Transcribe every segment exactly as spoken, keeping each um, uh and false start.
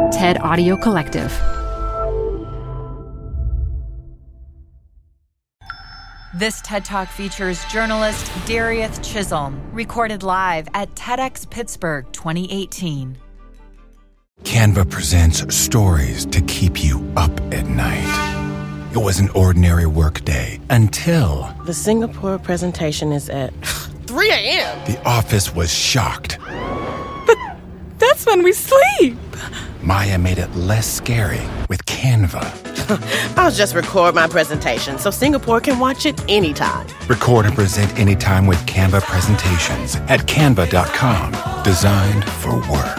TED Audio Collective. This TED Talk features journalist Darieth Chisholm, recorded live at TEDx Pittsburgh twenty eighteen. Canva presents stories to keep you up at night. It was an ordinary workday until... The Singapore presentation is at three a.m. The office was shocked. But that's when we sleep. Maya made it less scary with Canva. I'll just record my presentation so Singapore can watch it anytime. Record and present anytime with Canva presentations at canva dot com. Designed for work.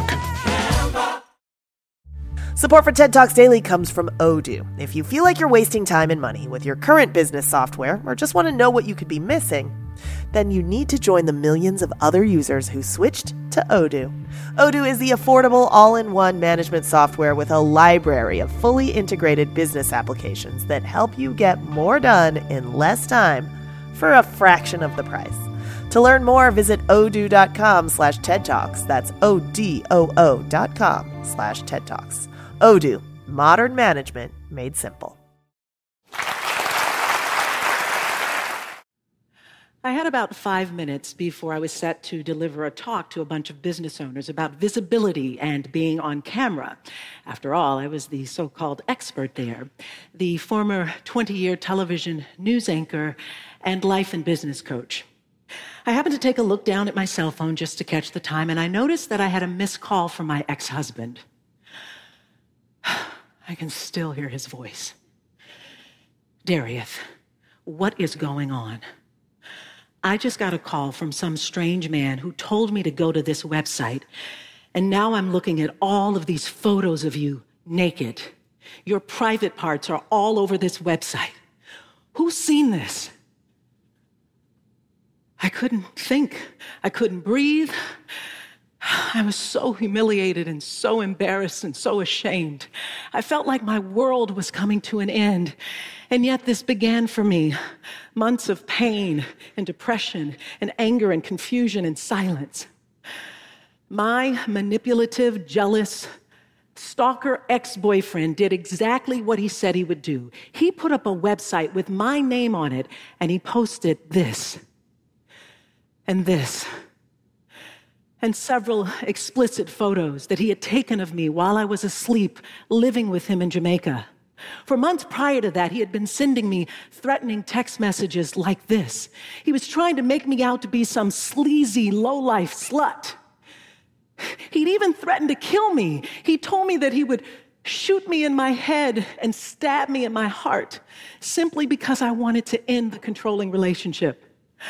Support for TED Talks Daily comes from Odoo. If you feel like you're wasting time and money with your current business software or just want to know what you could be missing, then you need to join the millions of other users who switched to Odoo. Odoo is the affordable all-in-one management software with a library of fully integrated business applications that help you get more done in less time for a fraction of the price. To learn more, visit odoo.com slash TED Talks. That's O-D-O-O dot com slash TED Talks. Odoo, modern management made simple. I had about five minutes before I was set to deliver a talk to a bunch of business owners about visibility and being on camera. After all, I was the so-called expert there, the former twenty-year television news anchor and life and business coach. I happened to take a look down at my cell phone just to catch the time, and I noticed that I had a missed call from my ex-husband. I can still hear his voice. Darieth, what is going on? I just got a call from some strange man who told me to go to this website, and now I'm looking at all of these photos of you naked. Your private parts are all over this website. Who's seen this? I couldn't think. I couldn't breathe. I was so humiliated and so embarrassed and so ashamed. I felt like my world was coming to an end. And yet this began for me months of pain and depression and anger and confusion and silence. My manipulative, jealous, stalker ex-boyfriend did exactly what he said he would do. He put up a website with my name on it, and he posted this and this and several explicit photos that he had taken of me while I was asleep, living with him in Jamaica. For months prior to that, he had been sending me threatening text messages like this. He was trying to make me out to be some sleazy, low-life slut. He'd even threatened to kill me. He told me that he would shoot me in my head and stab me in my heart simply because I wanted to end the controlling relationship.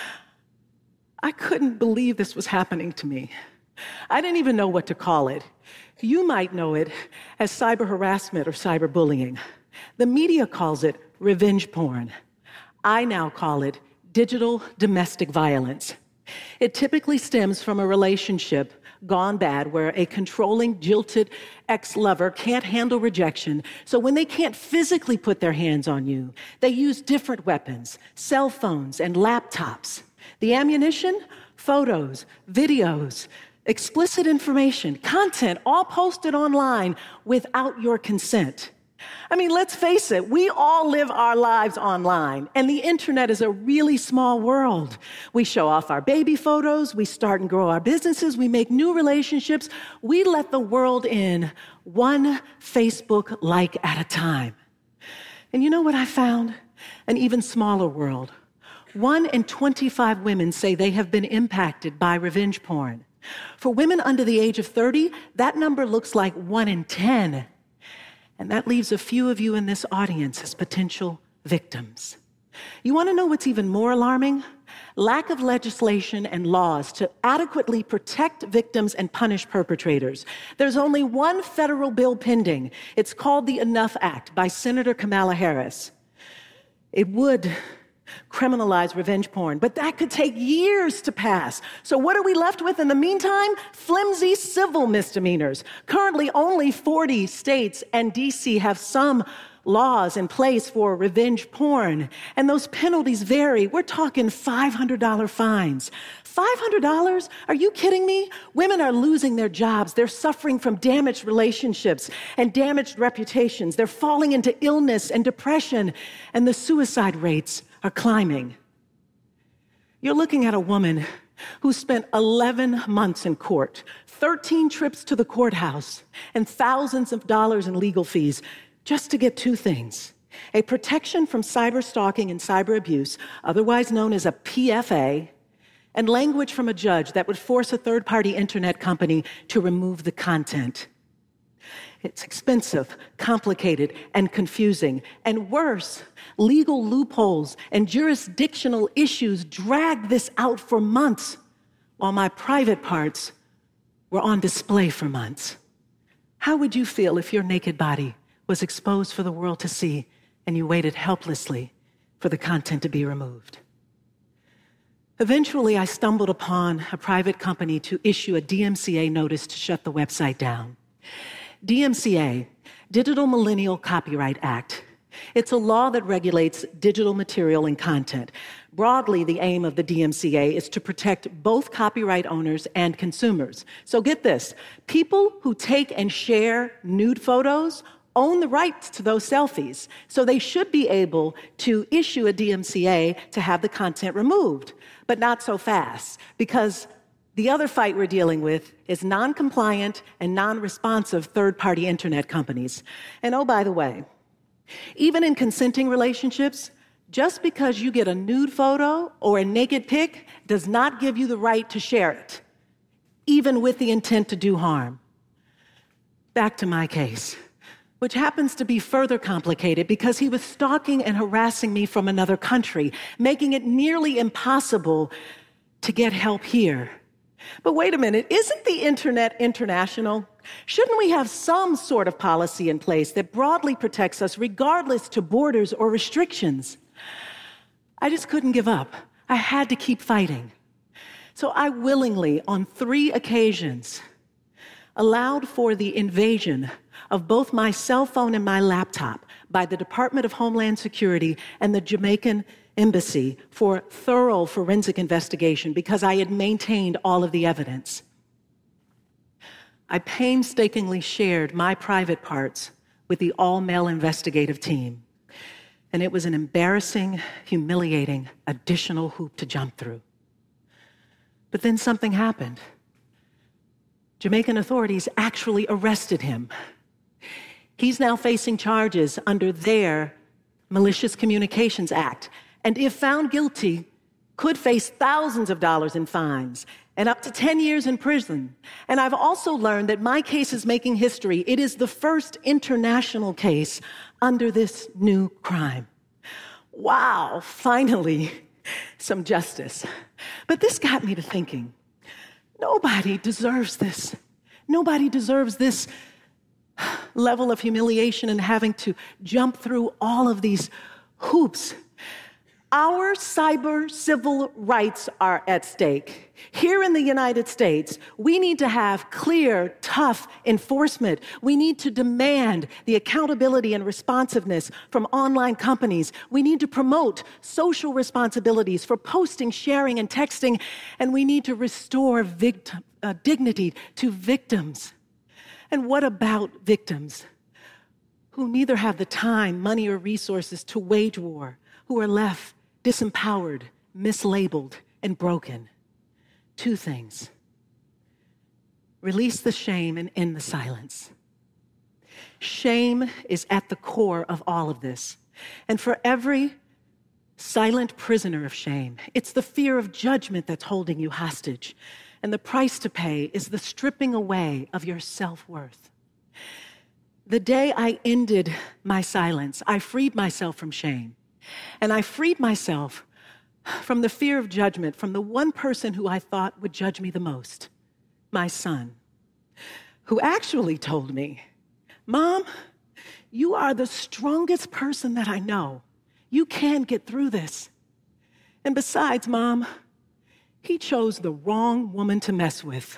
I couldn't believe this was happening to me. I didn't even know what to call it. You might know it as cyber harassment or cyberbullying. The media calls it revenge porn. I now call it digital domestic violence. It typically stems from a relationship gone bad where a controlling, jilted ex-lover can't handle rejection, so when they can't physically put their hands on you, they use different weapons, cell phones and laptops. The ammunition? Photos, videos, explicit information, content, all posted online without your consent. I mean, let's face it, we all live our lives online, and the internet is a really small world. We show off our baby photos, we start and grow our businesses, we make new relationships, we let the world in one Facebook like at a time. And you know what I found? An even smaller world. One in twenty-five women say they have been impacted by revenge porn. For women under the age of thirty, that number looks like one in ten. And that leaves a few of you in this audience as potential victims. You want to know what's even more alarming? Lack of legislation and laws to adequately protect victims and punish perpetrators. There's only one federal bill pending. It's called the Enough Act by Senator Kamala Harris. It would criminalize revenge porn, but that could take years to pass. So what are we left with in the meantime? Flimsy civil misdemeanors. Currently, only forty states and D C have some laws in place for revenge porn, and those penalties vary. We're talking five hundred dollars fines. five hundred dollars? Are you kidding me? Women are losing their jobs. They're suffering from damaged relationships and damaged reputations. They're falling into illness and depression, and the suicide rates are climbing. You're looking at a woman who spent eleven months in court, thirteen trips to the courthouse, and thousands of dollars in legal fees just to get two things: a protection from cyber stalking and cyber abuse, otherwise known as a P F A, and language from a judge that would force a third-party internet company to remove the content. It's expensive, complicated, and confusing. And worse, legal loopholes and jurisdictional issues dragged this out for months, while my private parts were on display for months. How would you feel if your naked body was exposed for the world to see and you waited helplessly for the content to be removed? Eventually, I stumbled upon a private company to issue a D M C A notice to shut the website down. D M C A, Digital Millennial Copyright Act. It's a law that regulates digital material and content. Broadly, the aim of the D M C A is to protect both copyright owners and consumers. So get this, people who take and share nude photos own the rights to those selfies. So they should be able to issue a D M C A to have the content removed, but not so fast, because the other fight we're dealing with is non-compliant and non-responsive third-party internet companies. And oh, by the way, even in consenting relationships, just because you get a nude photo or a naked pic does not give you the right to share it, even with the intent to do harm. Back to my case, which happens to be further complicated because he was stalking and harassing me from another country, making it nearly impossible to get help here. But wait a minute, isn't the internet international? Shouldn't we have some sort of policy in place that broadly protects us regardless to borders or restrictions? I just couldn't give up. I had to keep fighting. So I willingly, on three occasions, allowed for the invasion of both my cell phone and my laptop by the Department of Homeland Security and the Jamaican Embassy for thorough forensic investigation because I had maintained all of the evidence. I painstakingly shared my private parts with the all-male investigative team, and it was an embarrassing, humiliating, additional hoop to jump through. But then something happened. Jamaican authorities actually arrested him. He's now facing charges under their Malicious Communications Act, and if found guilty, could face thousands of dollars in fines and up to ten years in prison. And I've also learned that my case is making history. It is the first international case under this new crime. Wow, finally, some justice. But this got me to thinking, nobody deserves this. Nobody deserves this level of humiliation and having to jump through all of these hoops. Our cyber civil rights are at stake. Here in the United States, we need to have clear, tough enforcement. We need to demand the accountability and responsiveness from online companies. We need to promote social responsibilities for posting, sharing, and texting. And we need to restore victim, uh, dignity to victims. And what about victims who neither have the time, money, or resources to wage war, who are left disempowered, mislabeled, and broken? Two things. Release the shame and end the silence. Shame is at the core of all of this. And for every silent prisoner of shame, it's the fear of judgment that's holding you hostage. And the price to pay is the stripping away of your self-worth. The day I ended my silence, I freed myself from shame. And I freed myself from the fear of judgment from the one person who I thought would judge me the most, my son, who actually told me, "Mom, you are the strongest person that I know. You can get through this. And besides, Mom, he chose the wrong woman to mess with."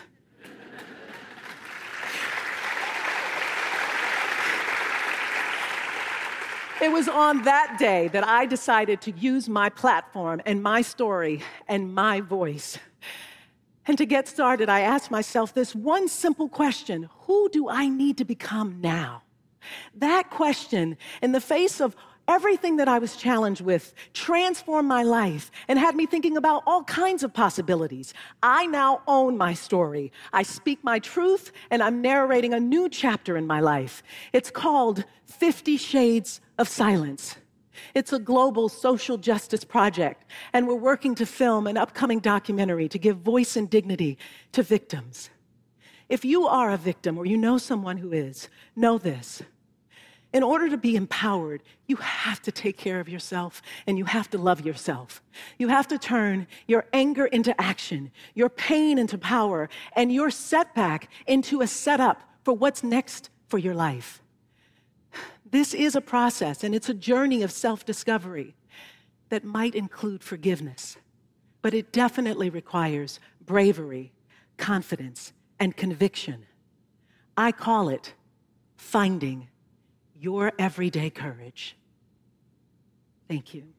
It was on that day that I decided to use my platform and my story and my voice. And to get started, I asked myself this one simple question: who do I need to become now? That question, in the face of everything that I was challenged with, transformed my life and had me thinking about all kinds of possibilities. I now own my story. I speak my truth, and I'm narrating a new chapter in my life. It's called Fifty Shades of Silence. It's a global social justice project, and we're working to film an upcoming documentary to give voice and dignity to victims. If you are a victim or you know someone who is, know this. In order to be empowered, you have to take care of yourself and you have to love yourself. You have to turn your anger into action, your pain into power, and your setback into a setup for what's next for your life. This is a process, and it's a journey of self-discovery that might include forgiveness, but it definitely requires bravery, confidence, and conviction. I call it finding your everyday courage. Thank you.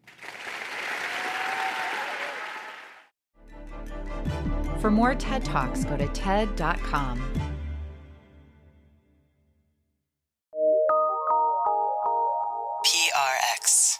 For more TED Talks, go to ted dot com. P R X.